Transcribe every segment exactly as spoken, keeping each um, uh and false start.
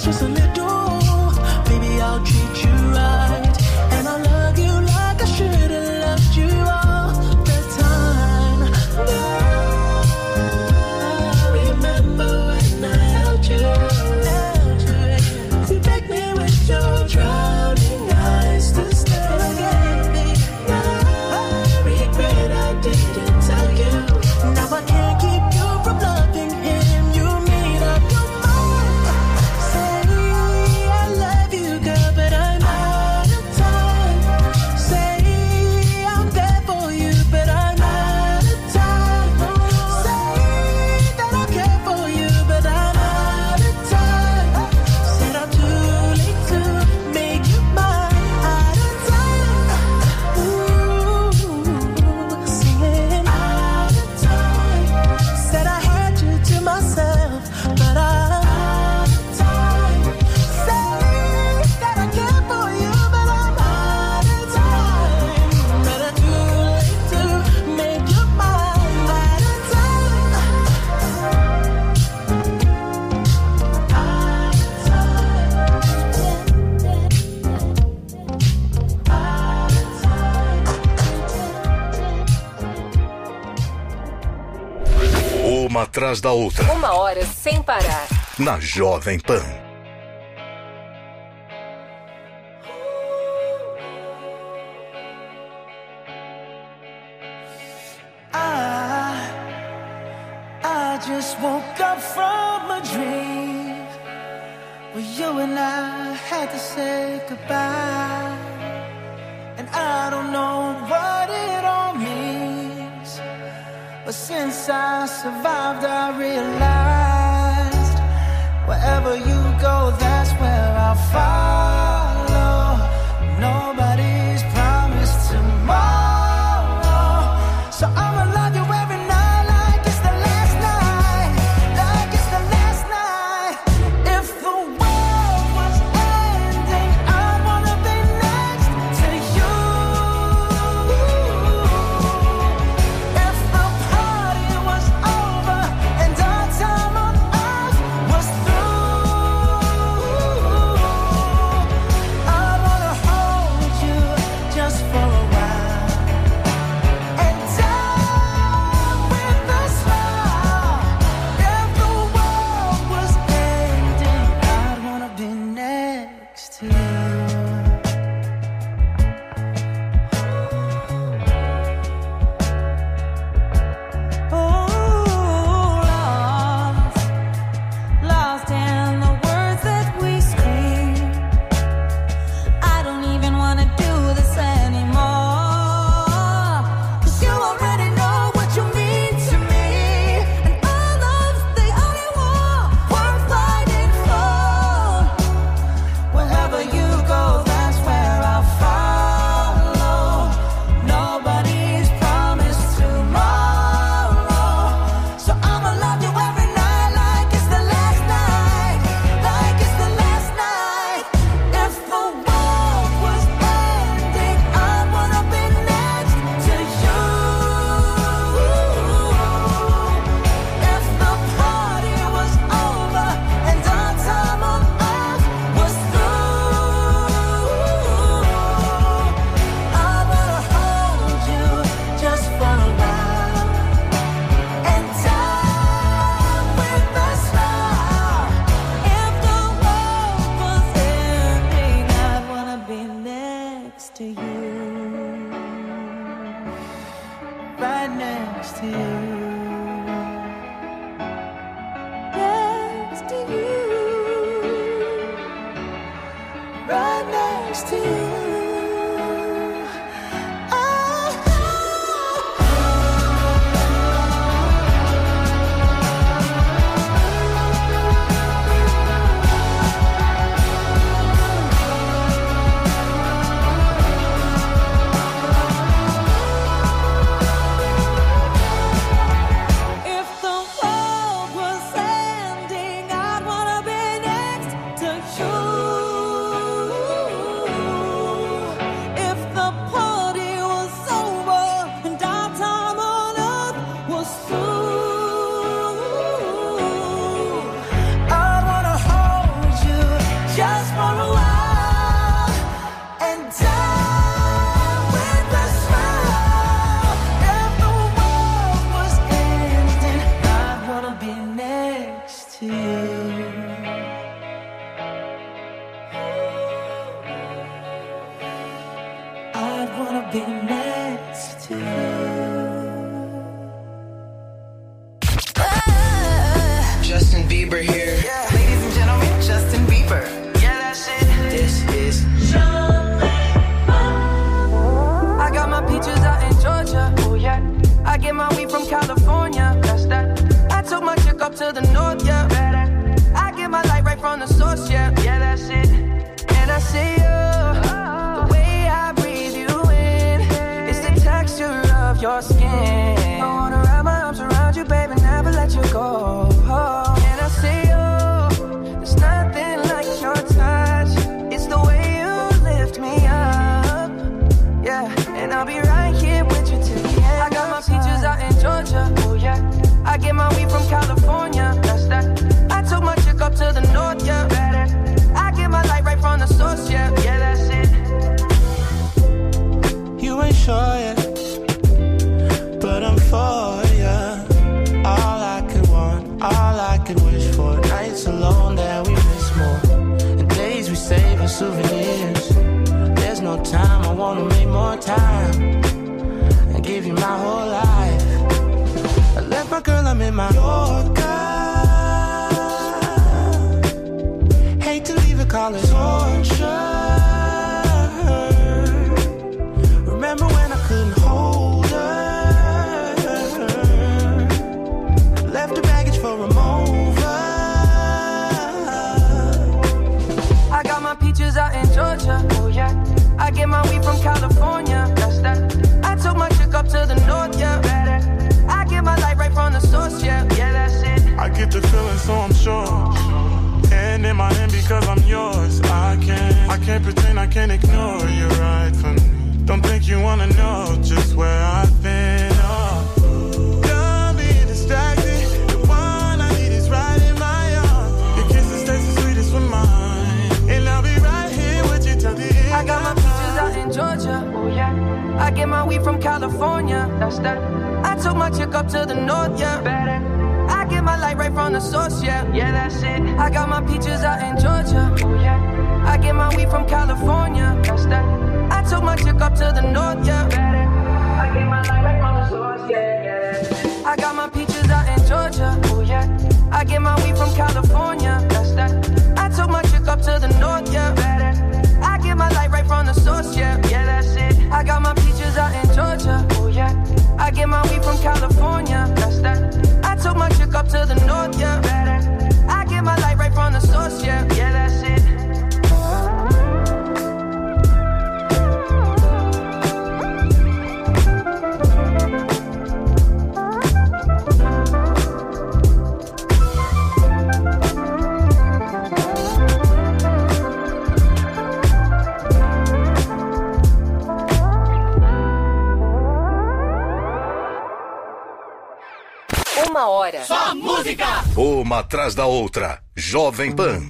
just a little. Baby, I'll treat you right. And I'll love you like I should have loved you all the time. Now, remember when I held you, held you. You begged me with your drowning eyes to stay again. Now, I regret I didn't tell you. Now I can't keep you from loving him. You made up your mind. Say I love you, girl, but I'm out of time. Say I'm there for you, but I'm out of time. Say that I care for you, but I'm out of time. Said I'm too late to make you mine. Out of time. Ooh, singing out of time. Said I had you to myself, but I'm out of time. Say that I care for you, but I'm out of time. But I'm too late to make you mine. Out of time. Uma atrás da outra, Uma hora sem parar. na Jovem Pan. I, I just woke up from a dream where you and I had to say goodbye. And I don't know what it all means, but since I survived, I realized wherever you go, that's where I'll follow. Nobody's promised tomorrow, so I'ma love you every night like it's the last night, like it's the last night. If the world was ending, I wanna be next to you. If the party was over and our time on earth was through, I wanna hold you just for a while and die with a smile. If the world was ending, I'd wanna be next to you. Lost, lost in the words that we scream. I don't even wanna do this anymore, 'cause you already know what you mean to me. And our love's the only war worth fighting for. Wherever you go, that's where I'll follow. Nobody's promised tomorrow, so I'ma love you every night like it's the last night, like it's the last night. If the world was ending, I wanna be next to you. If the party was over and our time on earth was through, I wanna hold you just for a while and die with a smile. If the world was ending, I'd wanna be next to you, right next to you, next to you, right next to you. If the world was ending, I'd wanna be next to you. Bieber here. Yeah. Ladies and gentlemen, Justin Bieber. Yeah, that's it. This is I got my peaches out in Georgia. Oh yeah. I get my weed from California. That's that. I took my chick up to the north, yeah. I get my light right from the source, yeah. Yeah, that's it. And I see you, the way I breathe you in, it's the texture of your skin. I wanna wrap my arms around you, baby, never let you go. And I see you, there's nothing like your touch. It's the way you lift me up, yeah. And I'll be right here with you till the end. I got my peaches out in Georgia, oh yeah. I get my weed from California, that's that. I took my chick up to the north, yeah. I get my light right from the source, yeah. Yeah, that's it. You ain't sure yet, but I'm for ya. All I could want, all I could wish for. Nights alone that we miss more, and days we save as souvenirs. There's no time, I wanna make more time and give you my whole life. I left my girl, I'm in my Yorker. Hate to leave it, call it torture. Remember when I couldn't hold her? Left the baggage for a mover. I got my peaches out in Georgia, oh yeah. I get my weed from California, that's that. I took my chick up to the north, yeah. I get my light right from the source, yeah. Yeah, that's it. I get the feeling, so I'm sure. And in my hand because I'm yours. I can't, I can't pretend, I can't ignore you right from me. Don't think you wanna know just where I've been. Oh, don't be distracted. The one I need is right in my arms. Your kisses taste the sweetest with mine, and I'll be right here with you till the end. I got my peaches out in Georgia, oh yeah. I get my weed from California, that's that. I took my chick up to the north, yeah. I get my light right from the source, yeah. Yeah, that's it. I got my peaches out in Georgia, oh yeah. I get my weed from California, that's that. I took my chick up to the north, yeah. I get my light right from the source, yeah, yeah. I got my peaches out in Georgia, oh yeah. I get my weed from California, that's that. I took my chick up to the north, yeah. I get my light right from the source, yeah. Yeah, that's it. I got my peaches out in Georgia, oh yeah. I get my weed from California, that's that. I took my chick up to the north, yeah. I get my light right from the source, yeah. Yeah, that's it. Uma hora. Só música! Uma atrás da outra. Jovem Pan.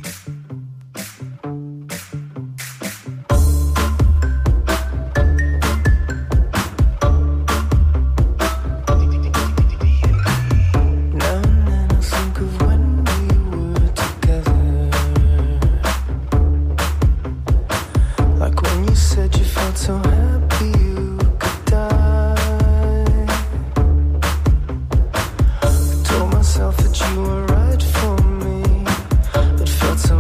Myself that you were right for me, but felt so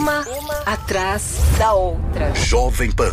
Uma, uma atrás da outra. Jovem Pan.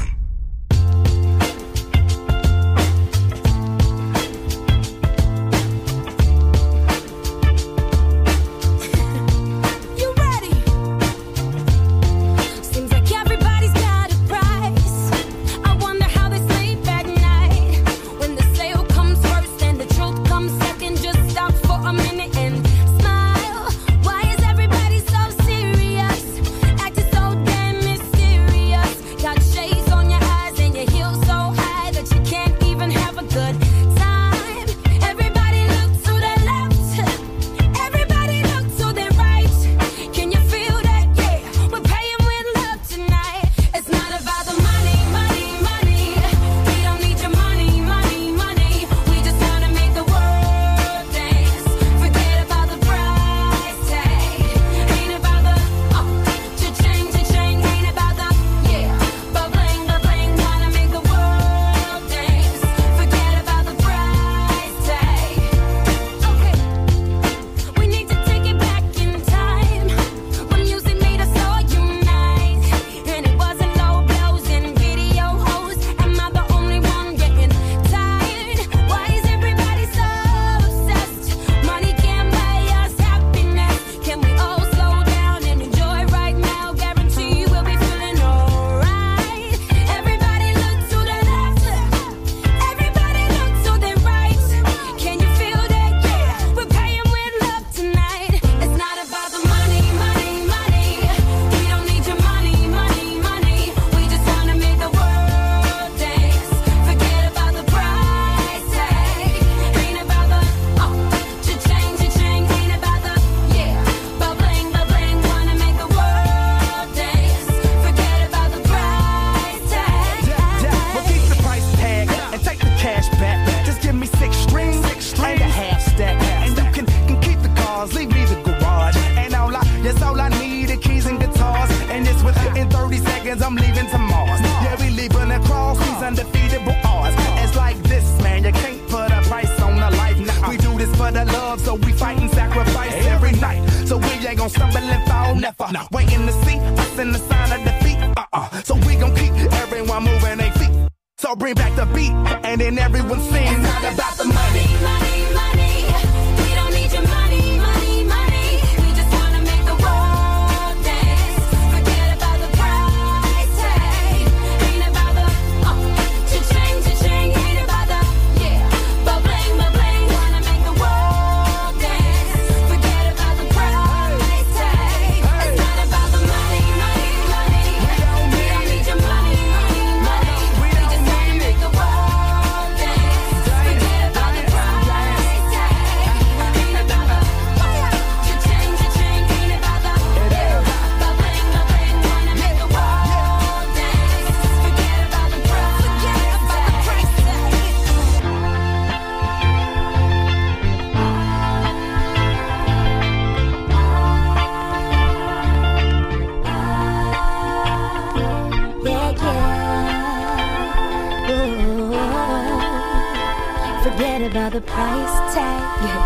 The price tag.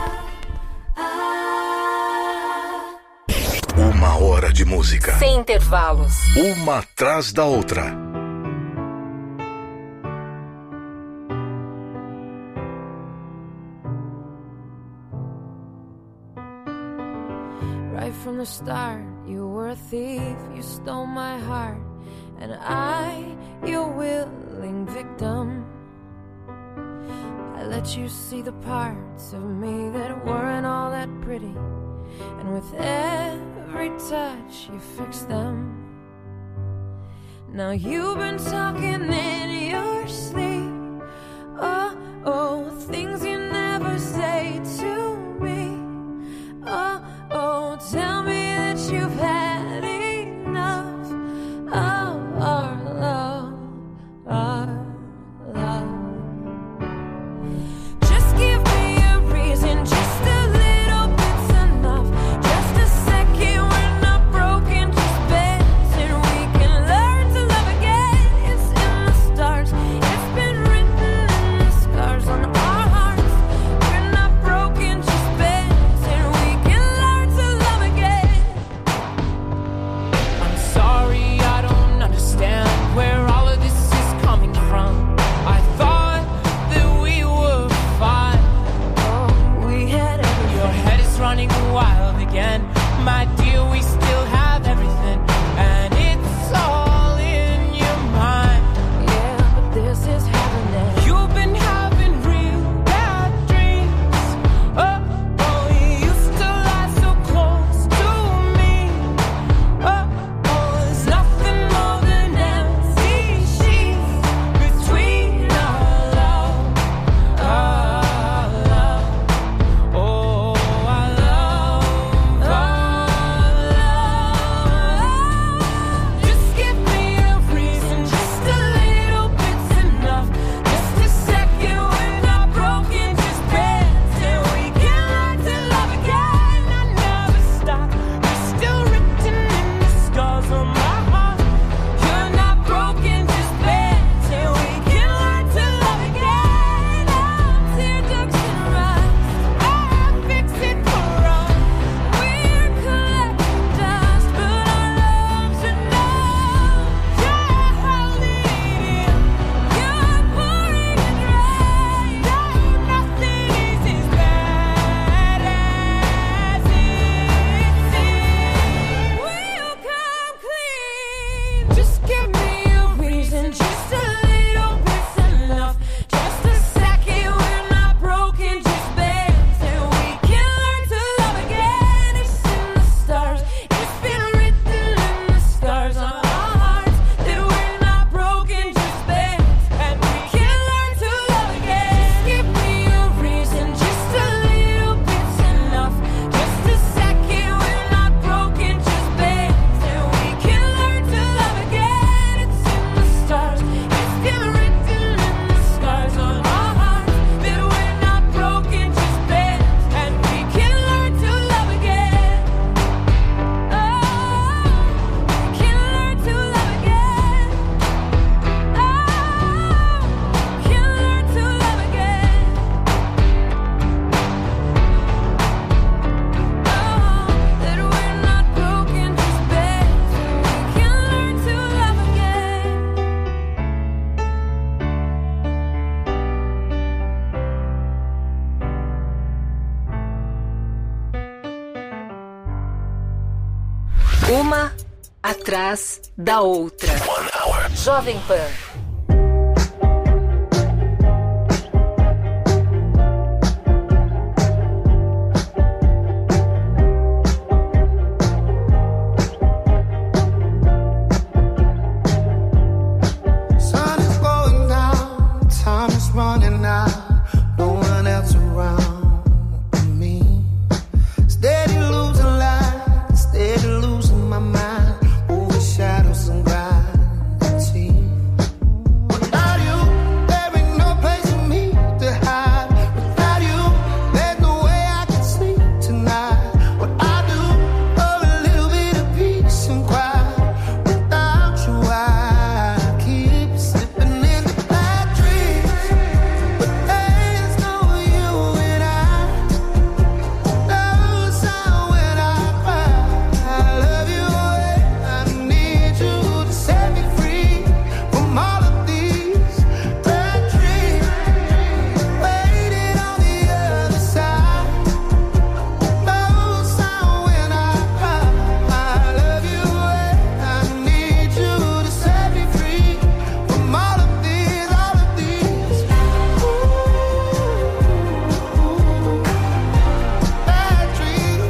Uma hora de música. Sem intervalos. Uma atrás da outra. Right from the start, you were a thief. You stole my heart, and I, your willing victim. I let you see the parts of me that weren't all that pretty, and with every touch you fixed them. Now you've been talking in your sleep. Oh, oh, things you never say to me. Oh, oh, tell me that you've had enough of our love, our love. It's been wild again. My dear, we still have everything, and it's all in your mind. Yeah, but this is happening. You've been having real bad dreams. Oh, oh, you used to lie so close to me. Oh, oh, there's nothing more than empty sheets between our love, our love. Oh, our love, our love. Just give me a reason, just a little bit's enough. Just a second, we're not broken, just bends, and we can learn to love again. I never stop, you're still written in the scars on my heart. You're not broken, just bends, and we can learn to love again. Now teardrops in our eyes, I fix it for us. We're collecting dust, but our love's enough. You're holding it in, you're pouring it right. No, nothing is as bad as it seems. We'll come clean. Just give me a reason, just a little bit's enough. Just a second, we're not broken, just bends, and we can learn to love again. It's in the stars, it's been written in the stars on our hearts that we're not broken, just bends, and we can learn to love again. Just give me a reason, just a little bit's enough. Just a second, we're not broken, just bends, and we can learn to love again. It's in the stars, it's been written in the scars on our hearts that we're not broken, just bends, and we can learn to love again. Oh, we can learn to love again. Oh, we can learn to love again. Oh, that we're not broken, just bends, and we can learn to love again. Uma atrás da outra. Jovem Pan. Sun is going down, time is running out, no one else around but me. Steady losing light, steady losing my mind, over shadows and gravity. Without you, there ain't no place for me to hide. Without you, there's no way I can sleep tonight. What I do for a little bit of peace and quiet. Without you, I keep slipping into bad dreams. But there's no you and I. No sound when I cry. I love you and I need you to set me free from all of these bad dreams. Waiting on the other side. No sound when I cry. I love you and I need you to set me free from all of these, all of these bad dreams.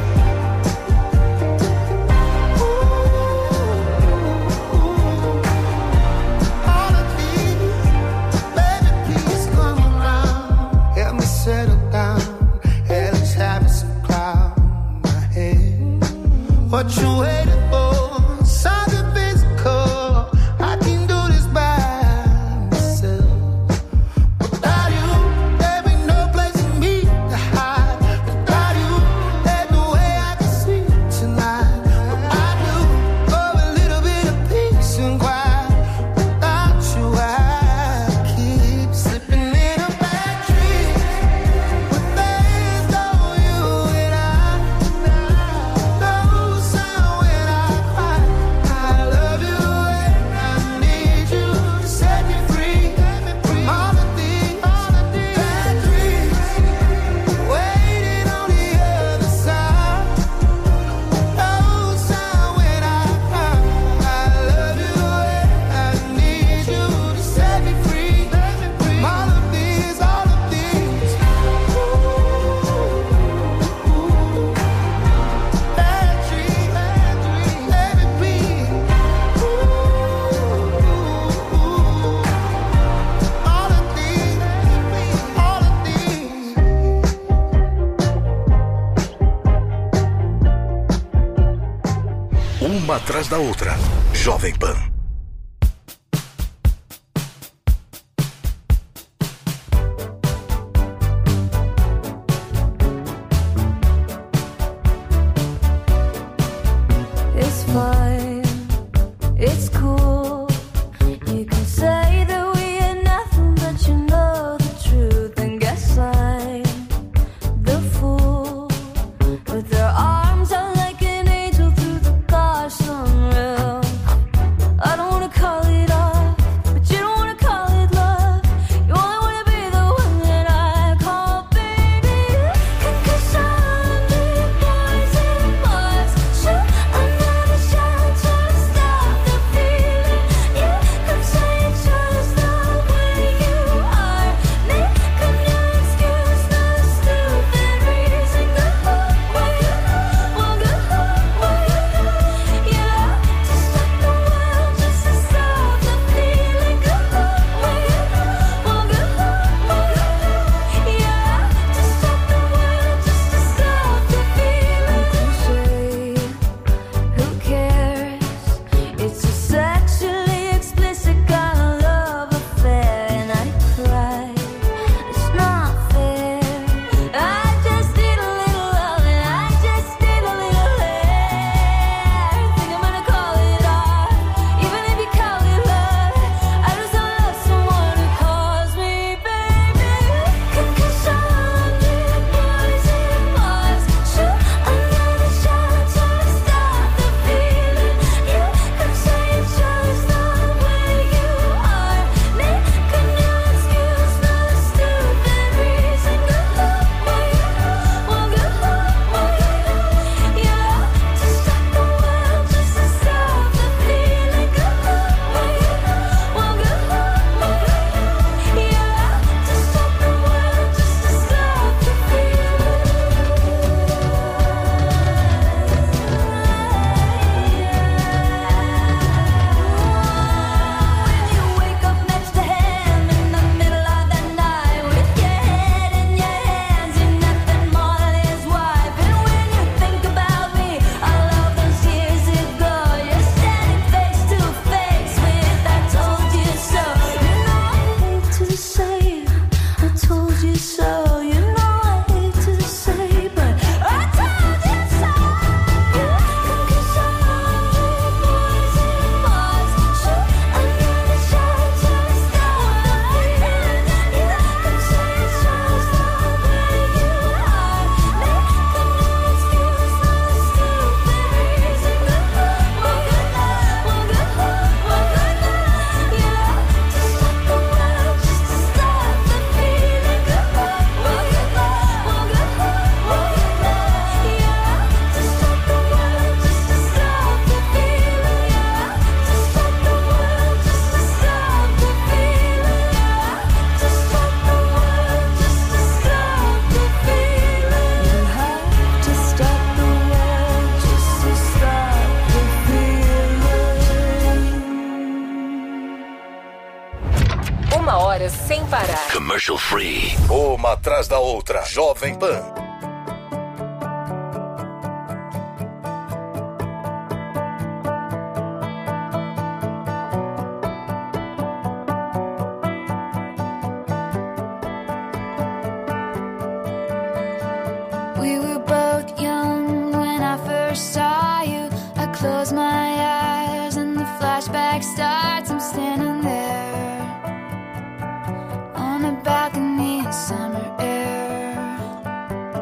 All of these, baby, please come around. Help me settle down. At least having some cloud in my head. What you waiting for? Something physical. I can do this by myself. Without you, there ain't no place for me to hide. Without you, there's no way I can sleep tonight. What I do for a little bit of peace and quiet. Without you, I keep slipping in a bad dream. But there's no you and I. No sound when I Uma atrás da outra. Jovem Pan. It's fine, it's cool. You can say that we are nothing, but you know the truth. And guess I'm the fool with their arms out like an angel through the gosh unreal. I don't wanna call it off, but you don't wanna call it love. You only wanna be the one that I call baby. Cause a hundred boys and Mars shoot another shot to stop the feeling. You could say it's just the way you are. Make a new excuse, not a stupid reason. Go away, well go away, yeah. To stop the world, just to stop the feeling. Go away, well go away, yeah. To stop the world, just to stop the feeling. Cliche, who cares? It's a sexually explicit kind of love affair, and I cry. It's not fair. I just need a little love, and I just need a little hair. Think I'm gonna call it off, even if you call it love. I just don't love someone who calls me baby. Cause a hundred boys and Mars shoot another shot to stop the feeling. You could say it's just the way you are. Make a new excuse, not a stupid reason. Go away, well go away, yeah. To stop the world, just to stop the feeling. Go away, well go away, yeah. To stop the world, just to stop the When you wake up next to him in the middle of the night with your head in your hands, you're nothing more than his wife. And when you think about me, all of those years ago, you're standing face to face with I told you so. You know I hate to say it, I told you so. You know I hate to say, but I told you so. Cause a hundred boys and Mars shoot another shot to stop the feeling. You could say it's just the way you are. Make a new excuse, not a stupid reason. Go away, well go away, yeah. To stop the world, just to stop the feeling. Go away, well go away, yeah. To stop the world, just to stop the feeling, yeah. To stop the world, just to stop the feeling, yeah. To stop the world, just to stop the feeling. You have to stop the world just to stop the feeling. Uma hora sem parar. Commercial free. Uma atrás da outra. Jovem Pan. We were both young when I first saw you. I close my eyes and the flashback starts. I'm standing there on a balcony in summer air.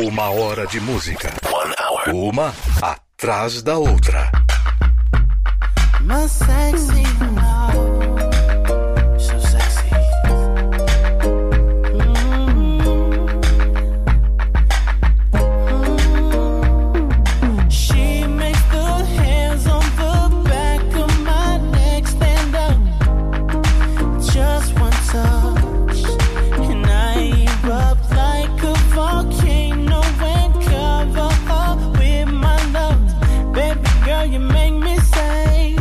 Uma hora de música. One hour. Uma atrás da outra. My sexy love, so sexy. Mm-hmm. Mm-hmm. She makes the hairs on the back of my neck stand up. Just one touch, and I erupt like a volcano and cover up with my love. Baby girl, you make me say.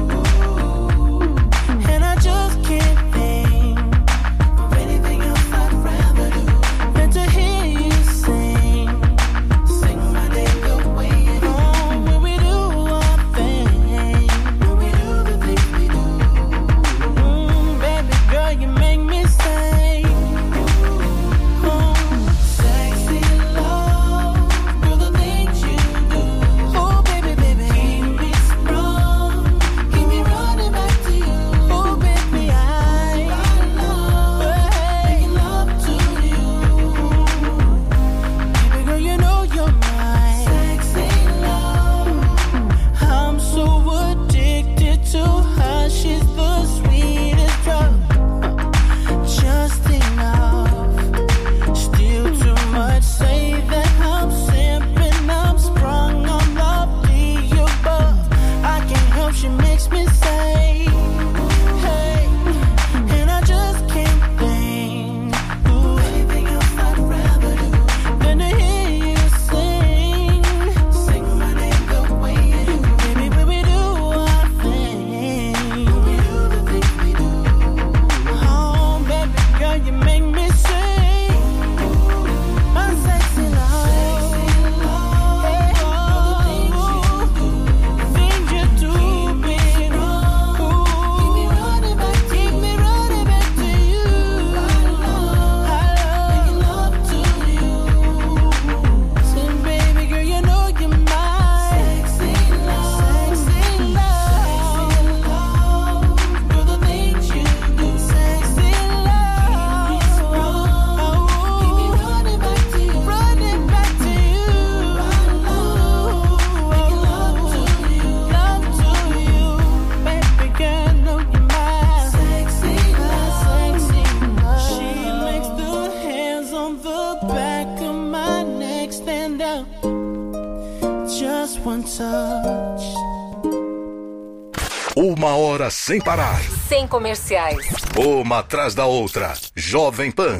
Uma hora sem parar. Sem comerciais. Uma atrás da outra. Jovem Pan.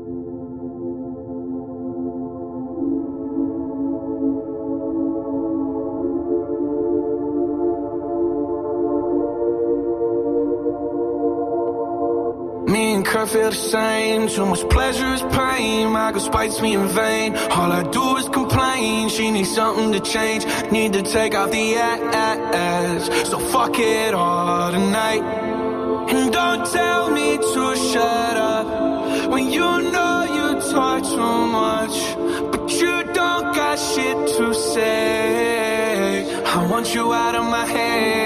Me and Kurt feel the same. Too much pleasure is pain. My girl spites me in vain. All I do is complain. She needs something to change. Need to take out the ass. So fuck it all tonight. And don't tell me to shut up when you know you talk too much, but you don't got shit to say. I want you out of my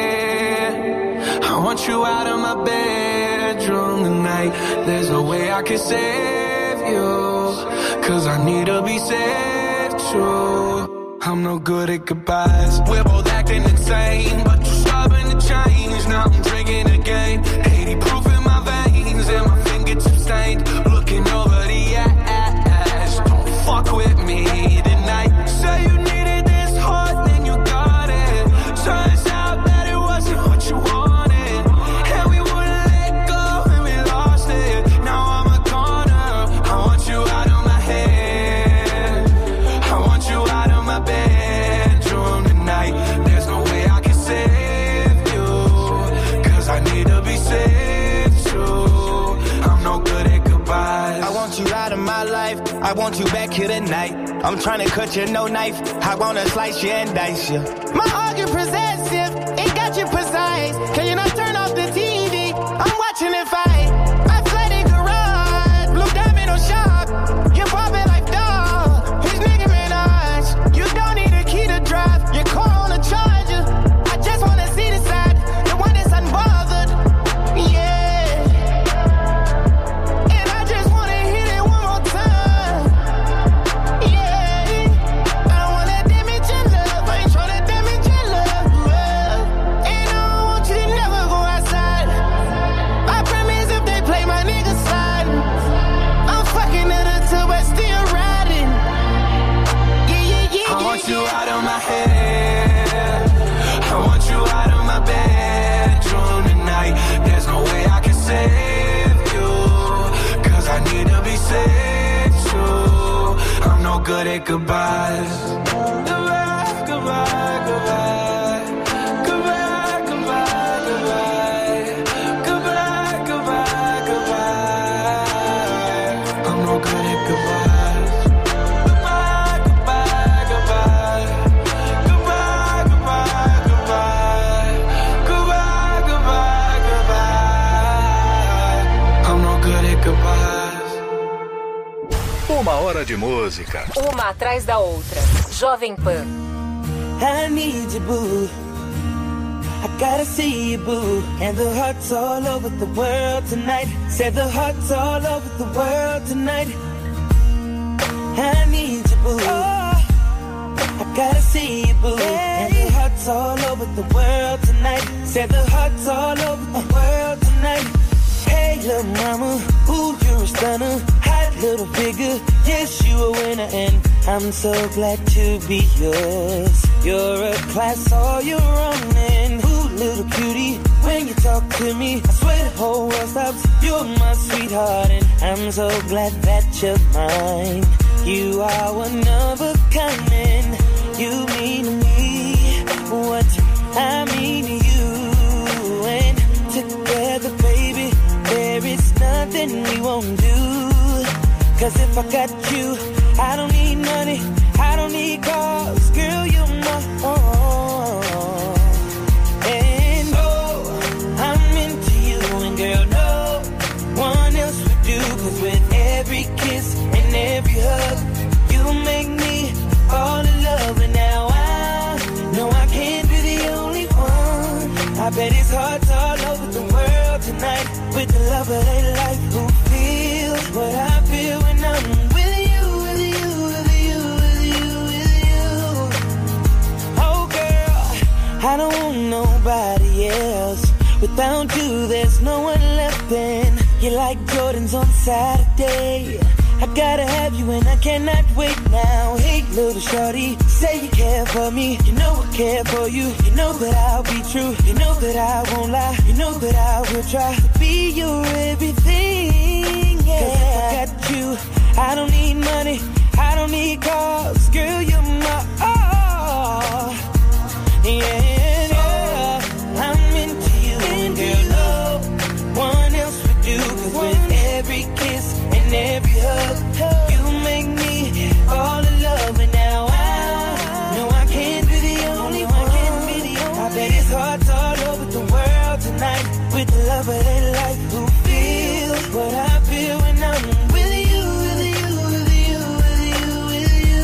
head. I want you out of my bedroom tonight. There's no way I can save you, cause I need to be saved too. I'm no good at goodbyes. We're both acting insane, but you're stubborn to change. Now I'm drinking again. eighty proof in my veins and my fingertips stained. Looking over the ass. Don't fuck with me tonight. Say you needed this hard, then you got it. Turns out that it wasn't what you wanted, and we wouldn't let go and we lost it. Now I'm a goner. I want you out of my head. I want you out of my bedroom tonight. There's no way I can save you, cause I need to be saved too. I'm no good at goodbyes. I want you out of my life. I want you back here tonight. I'm trying to cut you, no knife. I wanna slice you and dice you. My heart get possessive, it got you precise. Can you not turn off the T V? I'm watching it fight. My flooded garage, blue diamond on shop. You're popping like dog. He's Nicki Minaj. You don't need a key to drive. Your car on a charger. I just wanna see the side, the one that's unbothered. Yeah. And I just wanna hit it one more time. Yeah. said so. I'm no good at goodbyes. Goodbye, goodbye, goodbye. Goodbye, goodbye, goodbye. Goodbye, goodbye, goodbye. I'm no good at goodbyes. Goodbye, goodbye, goodbye. Goodbye, goodbye, goodbye. Goodbye, goodbye, goodbye. I'm no good at goodbyes. Uma hora de música. Uma atrás da outra. Jovem Pan. I need you, boo. I gotta see you, boo. And the hearts all over the world tonight. Said the hearts all over the world tonight. I need you, boo. Oh, I gotta see you, boo. Hey. And the hearts all over the world tonight. Said the hearts all over the world tonight. Hey, little mama, ooh, you're a stunner. Hot little figure, yes, you a winner. And I'm so glad to be yours. You're a class all your own. And ooh, little cutie, when you talk to me, I swear the whole world stops. You're my sweetheart, and I'm so glad that you're mine. You are one of a kind, and you mean to me what I mean to you. And together, baby, there is nothing we won't do. Cause if I got you, I don't need money, I don't need cars. Girl, you're my own. And oh, I'm into you. And girl, no one else would do. Cause with every kiss and every hug, you make me fall in love. And now I know I can't be the only one. I bet it's hearts all over the world tonight. With the love of their life, who feels what I feel when I'm with you, with you, with you, with you, with you. Oh girl, I don't want nobody else. Without you, there's no one left. And you're like Jordans on Saturday. I gotta have you and I cannot wait now. Hey, little shorty, say you care for me. You know I care for you. You know that I'll be true. You know that I won't lie. You know that I will try to be your everything. Yeah. Cause if I got you, I don't need money, I don't need cars. Girl, you're my all. Yeah, yeah. I'm into you. And girl, no one else would do. Cause with every kiss and every hug, you make me fall in love. And now I know I can't be the only one. I bet it's hearts all over the world tonight. With the love of their life, who feels what I feel when I'm with you, with you, with you, with you, with you.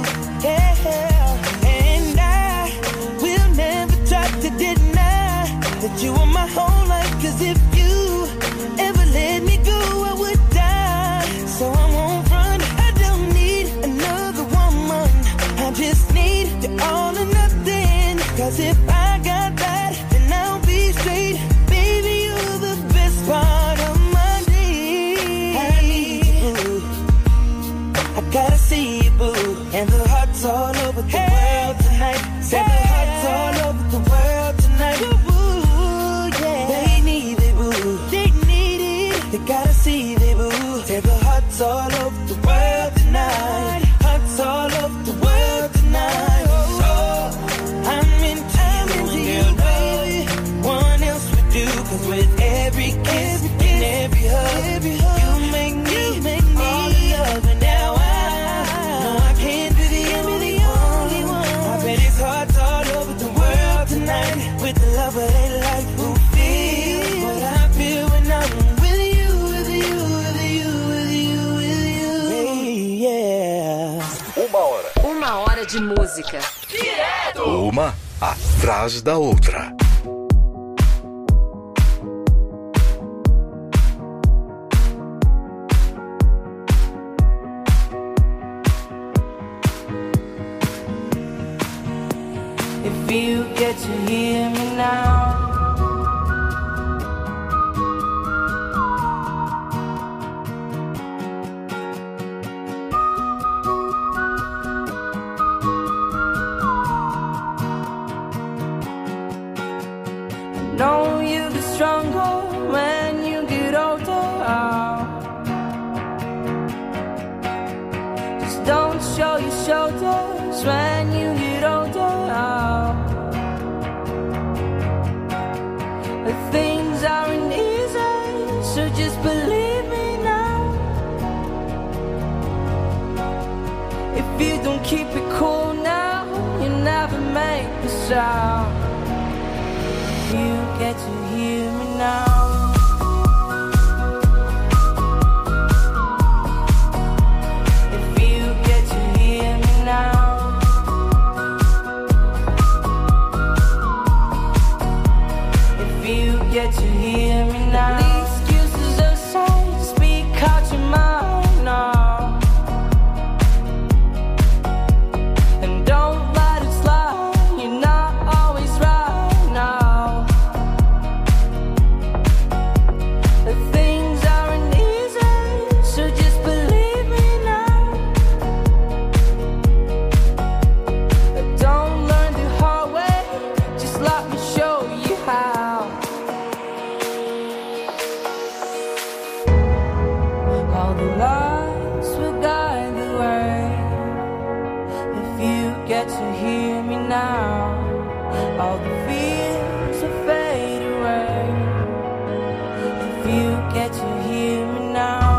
Yeah, and I will never try to deny that you are my whole life. Cause if you ever let me go, I would die. So I won't run, I don't need another woman. I just need you all or nothing. Cause if I got that, then I'll be straight. Baby, you're the best part of my day. I need you, boo. I gotta see you, boo. And the hearts all over the world tonight. Said the hearts all over the world tonight. Boo, yeah. They need it, boo. They need it. They gotta see it, boo. Said the hearts all over the world tonight. Hearts all over the world tonight. Oh, I'm into you, baby. One else would do. Cause with every kiss and every hug, you make me fall in love. And now I know I can't be the only one. I bet it's hearts all over the world tonight. With the love of their life, who feels what I feel when I'm with you, with you, with you, with you, with you. Hey, yeah. Uma hora. Uma hora de música. Direto. Uma atrás da outra. If you get to hear me now, I know you'll be stronger when you get older. don't show your shoulders when you get older. Things aren't easy, so just believe me now. If you don't keep it cool now, you never make a sound. You get to hear me now. If you get to hear me now. If you get to hear me now. The excuses aside, speak out your mind now. And don't let it slide, you're not always right now. The things aren't easy, so just believe me now. Don't learn the hard way, just let me show you how. All the lights will guide the way. If you get to hear me now, all the fears will fade away. If you get to hear me now.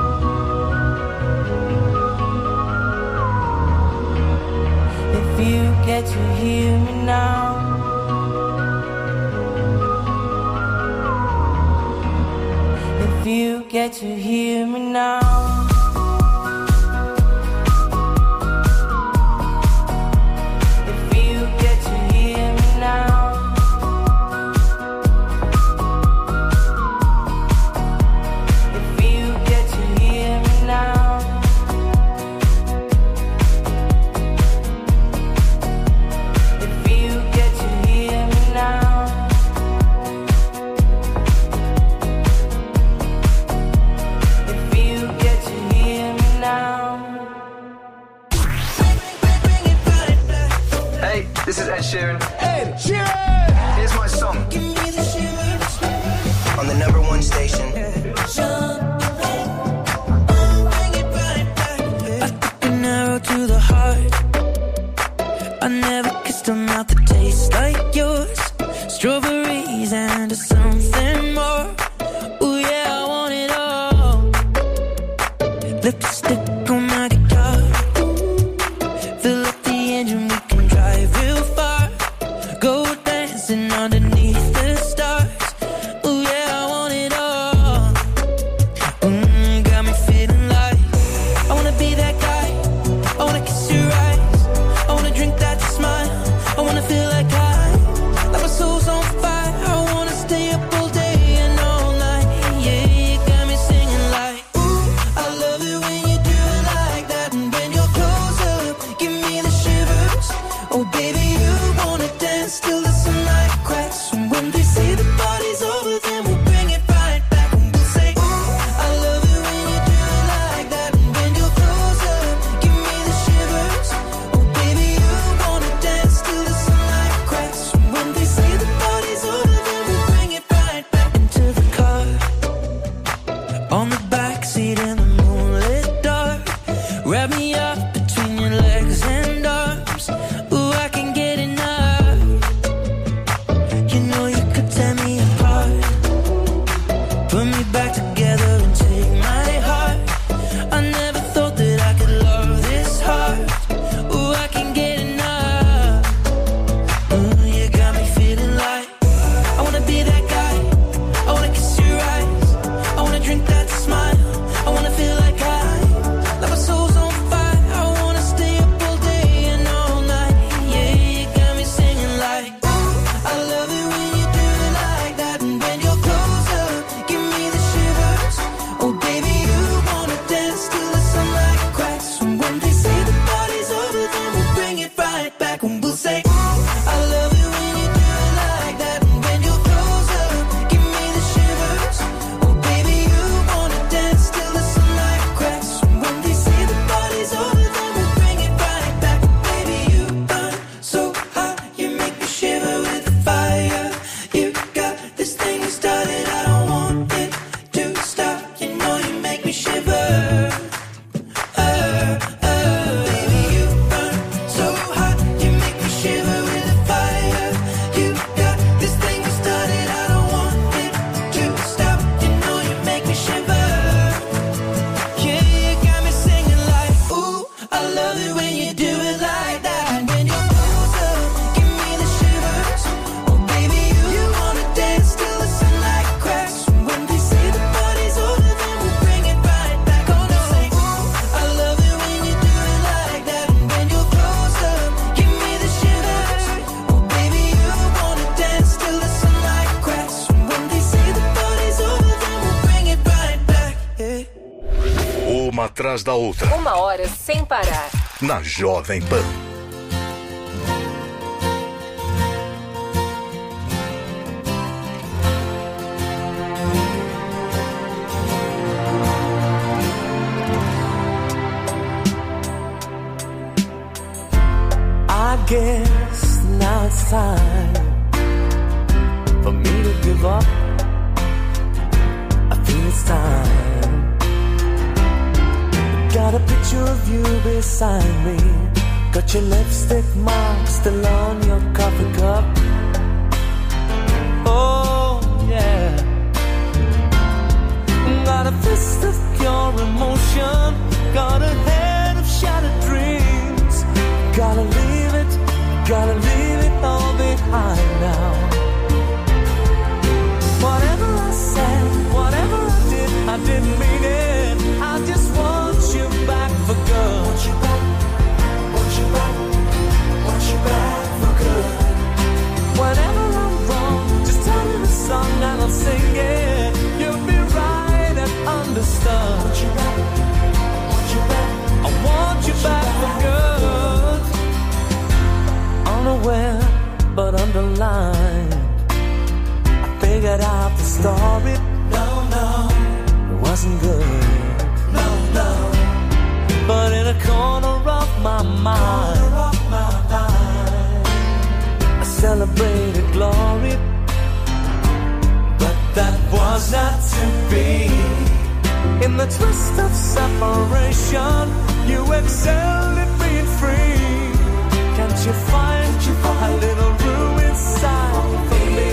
If you get to hear me now. If you get to hear me now. If you get to hear me now. If you get to hear me now. If you get to hear me now. If you get to hear me now. Hey, this is Ed Sheeran. Ed Sheeran! Here's my song. On the number one station. I took an arrow to the heart. I never kissed a mouth that tastes like yours. Strawberries and something more. Ooh yeah, I want it all. Lipstick on my guitar. Fill up the engine, we can drive real far. Go dancing underneath the stars. Ooh yeah, I want it all. Mm, got me feeling like I wanna be that guy. I wanna kiss your eyes. I wanna drink that smile. I wanna feel like I, like my soul's on fire. I wanna stay up all day and all night. Yeah, you got me singing like, ooh, I love it when you do it like that. And when you're close up, give me the shivers. Oh baby, you wanna dance till the sunlight cracks. And when they say the party's over, then we'll bring it right back. And we'll say, ooh, I love it when you do it like that. And when you're close up, give me the shivers. Oh baby, you wanna dance till the sunlight cracks. And when they say the party's over, then we'll bring it right back. Into the car, on the backseat in the moonlit dark. Wrap me up between your legs and arms. Ooh, I can get enough. You know you could tear me apart. Put me back together and take my heart. I never thought that I could love this hard. Ooh, I can get enough. Ooh, you got me feeling like I wanna be that guy. I wanna kiss your eyes. I wanna drink that smile. I wanna feel like I, like my soul's on fire. I Uma atrás da outra. Uma hora sem parar. Na Jovem Pan. I guess now it's time for me to give up. I feel it's time. Got a picture of you beside me. Got your lipstick mark still on your coffee cup. Oh yeah. Got a fist of pure emotion. Got a head of shattered dreams. Gotta leave it, gotta leave it all behind now. Whatever I said, whatever I did, I didn't mean it. I just want you back for good. Want you back, want you back, want you back for good. Whenever I'm wrong, just tell me the song and I'll sing it. You'll be right and understood. Want you back, want you back, I want you back for good. Unaware but underlined, I figured out the story. No, no, it wasn't good. No, no, but in a corner of my mind, corner of my mind, I celebrated glory. But that was not to be. In the twist of separation, you excelled at being free. Can't you find a little room inside for me?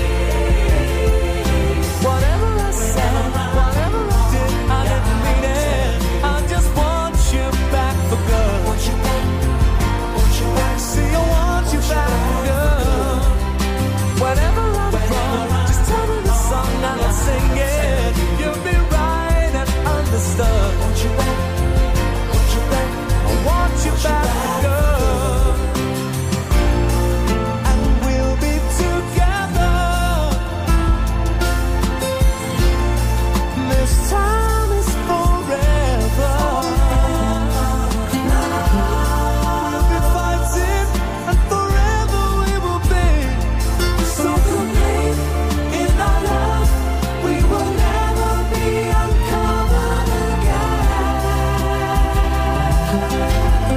Whatever I said, whatever I did, I didn't mean it. I just want you back for good. Want you back, want you back. See, I want you back for good. Whenever I'm wrong, just tell me the song and I'll sing it. You'll be right and understood. Want you back, want you back. I want you back for good. Time is forever. We'll be fighting, and forever we will be. So complete in our love, we will never be uncovered again.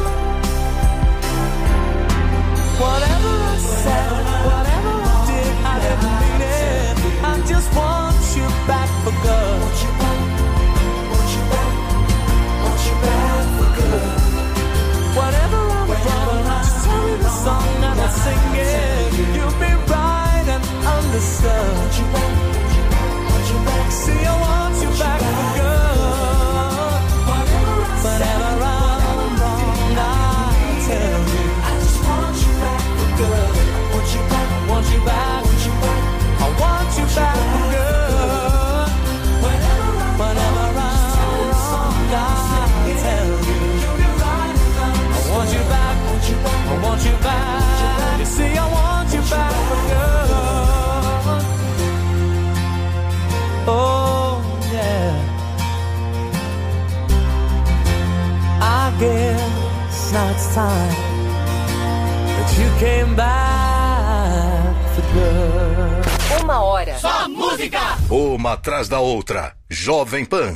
Whatever I said, whatever I did, I didn't mean it. I just want you back for good. Whatever I'm wrong, just tell me the song and I'll sing it. You'll be right and understood. See, I want you back for good. Whatever I'm wrong, I'll tell you. I just want you back for good. Want you back, want you back, want you back. I want you back for good. Whatever I'm wrong, I'll tell you. I want you back, I want you back. You see, I want you back for good. Oh, yeah. I guess now it's time that you came back for good. Uma hora. Só música! Uma atrás da outra. Jovem Pan.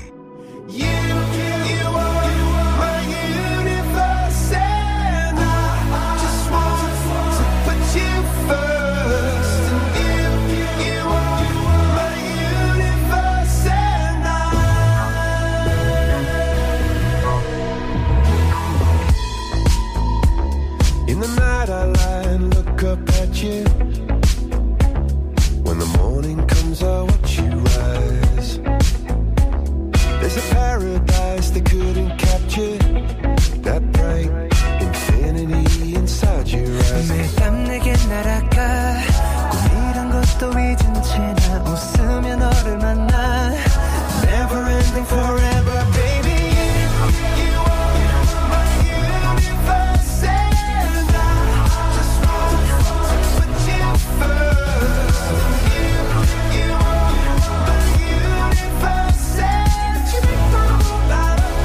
In the night I lie and look up at you. When the morning comes I watch you rise. There's a paradise they couldn't capture. That bright infinity inside your eyes. 매일 밤 내게 날아가 꿈이란 것도 잊은 채 나 웃으며 너를 만나. Never ending forever baby. Light up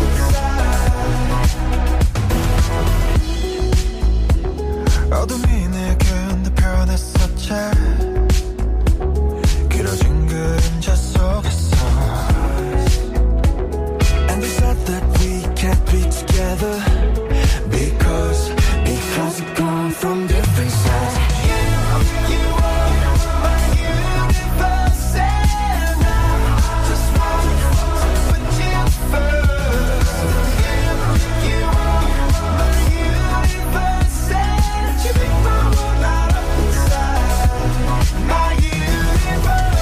together. Because, because we come from different sides. You, you are my universe, and I just want to put you first. You, you are my universe, and you make my world light up inside. My universe,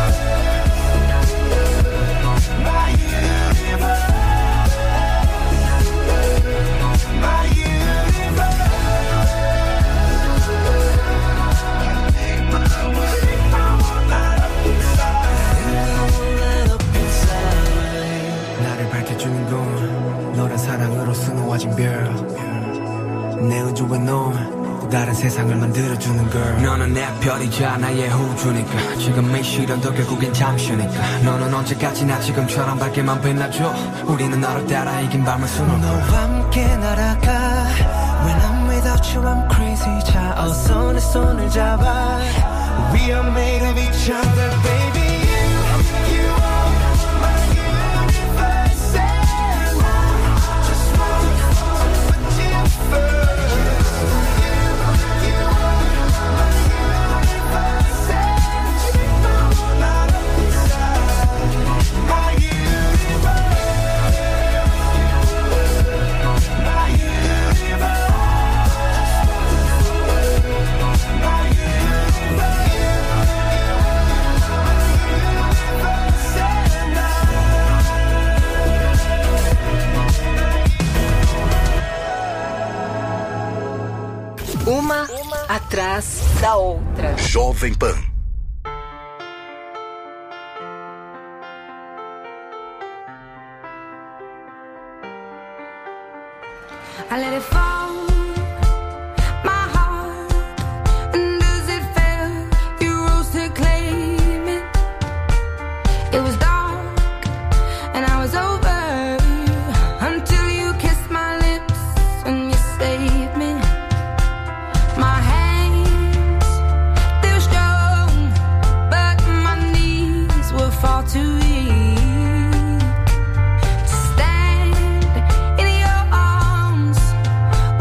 my universe. 나를 밝혀주는 건 너란 사랑으로 수놓아진 별. 내 우주에 넌 또 다른 세상을 만들어주는 걸. 너는 내 별이자 나의 우주니까. 지금 이 시련도 결국엔 잠시니까. 너는 언제까지나 지금처럼 밝게만 빛나줘. 우리는 너를 따라 이긴 밤을 수놓고 너와 함께 날아가. When I'm without you I'm crazy. 자 어서 내 손을 잡아. We are made of each other, baby. You, you are my universe, and I just want to put you first. You, you are my universe, and you make my world light up inside. My universe, my universe. Uma atrás da outra. Jovem Pan. I let it fall, my heart, and as it fell, you rose to claim it. It was dark, and I was over, until you kissed my lips, and you saved me. My hands, they were strong, but my knees were far too weak to stand in your arms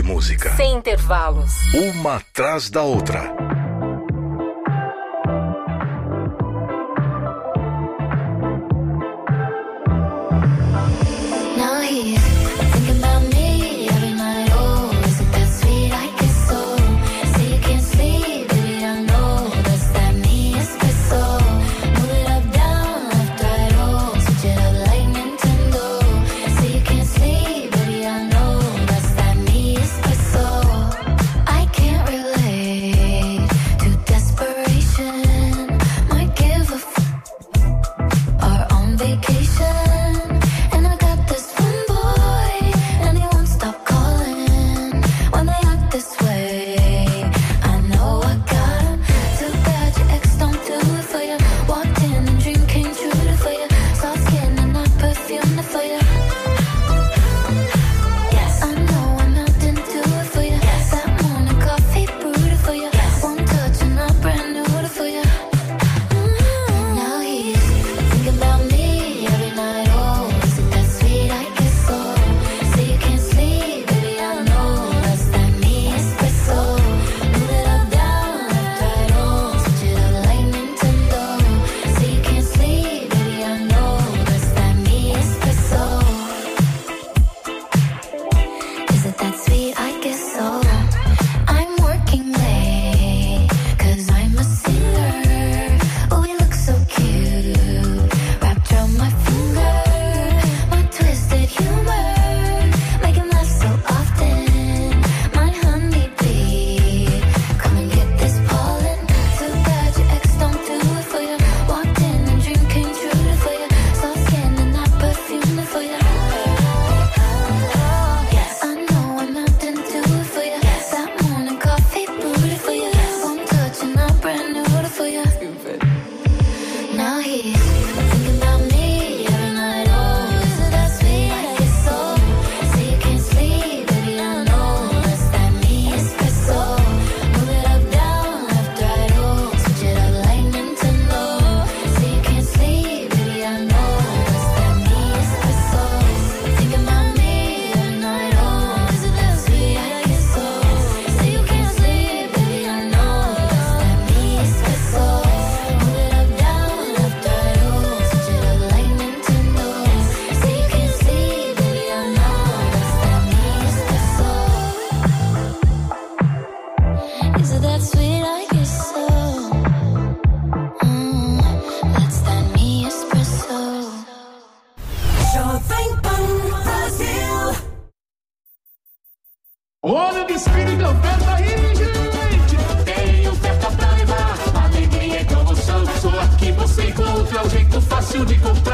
música. Sem intervalos. Uma atrás da outra. Now he's thinking about me every night. Oh, is it that sweet? I guess so. Say you can't sleep, baby, I know that's that me espresso. Move it up, down, left, right, oh, switch it up like Nintendo. Say you can't sleep, baby, I know that's that me espresso. I can't relate to desperation. Might give a f- are on vacation. Olha o desfile de oferta aí, gente! Tem oferta pra levar, alegria e promoção. Só aqui você encontra o jeito fácil de comprar.